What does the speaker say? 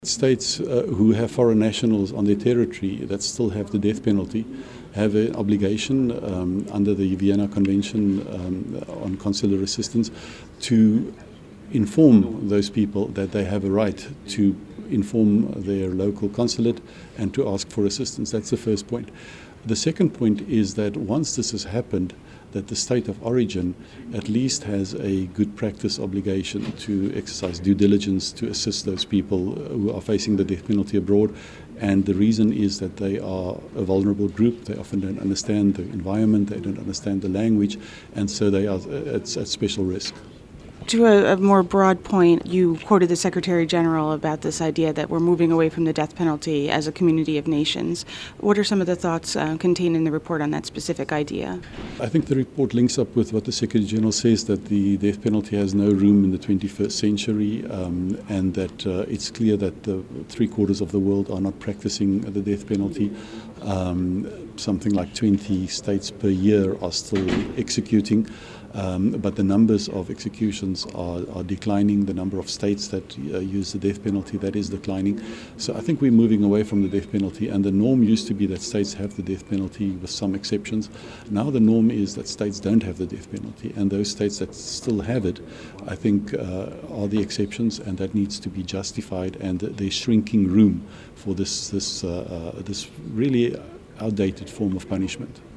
States who have foreign nationals on their territory that still have the death penalty have an obligation under the Vienna Convention on Consular Assistance to inform those people that they have a right to inform their local consulate and to ask for assistance. That's the first point. The second point is that once this has happened, that the state of origin at least has a good practice obligation to exercise due diligence to assist those people who are facing the death penalty abroad. And the reason is that they are a vulnerable group. They often don't understand the environment, they don't understand the language, and so they are at special risk. To a more broad point, you quoted the Secretary General about this idea that we're moving away from the death penalty as a community of nations. What are some of the thoughts contained in the report on that specific idea? I think the report links up with what the Secretary General says, that the death penalty has no room in the 21st century, and that it's clear that three-quarters of the world are not practicing the death penalty. Something like 20 states per year are still executing. But the numbers of executions are declining. The number of states that use the death penalty, that is declining. So I think we're moving away from the death penalty, and the norm used to be that states have the death penalty with some exceptions. Now the norm is that states don't have the death penalty, and those states that still have it, I think, are the exceptions, and that needs to be justified, and there's shrinking room for this really outdated form of punishment.